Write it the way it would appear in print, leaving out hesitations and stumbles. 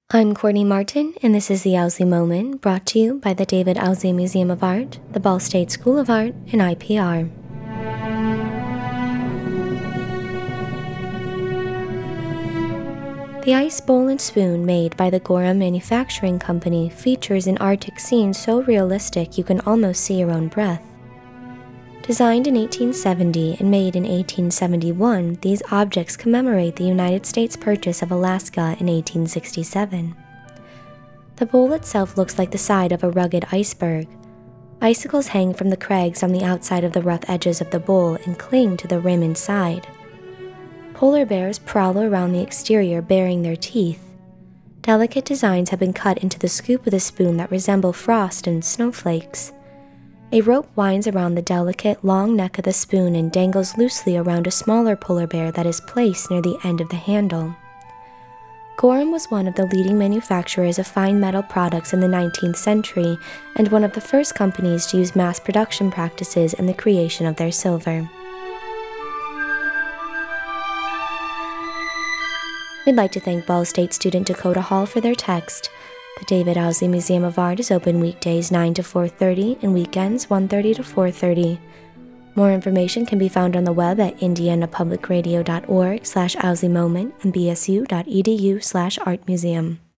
I'm Courtney Martin, and this is the Owsley Moment, brought to you by the David Owsley Museum of Art, the Ball State School of Art, and IPR. The ice bowl and spoon made by the Gorham Manufacturing Company features an Arctic scene so realistic you can almost see your own breath. Designed in 1870 and made in 1871, these objects commemorate the United States purchase of Alaska in 1867. The bowl itself looks like the side of a rugged iceberg. Icicles hang from the crags on the outside of the rough edges of the bowl and cling to the rim inside. Polar bears prowl around the exterior bearing their teeth. Delicate designs have been cut into the scoop of the spoon that resemble frost and snowflakes. A rope winds around the delicate, long neck of the spoon and dangles loosely around a smaller polar bear that is placed near the end of the handle. Gorham was one of the leading manufacturers of fine metal products in the 19th century and one of the first companies to use mass production practices in the creation of their silver. We'd like to thank Ball State student Dakota Hall for their text. The David Owsley Museum of Art is open weekdays 9 to 4:30 and weekends 1:30 to 4:30. More information can be found on the web at indianapublicradio.org/OwsleyMoment and bsu.edu/artmuseum.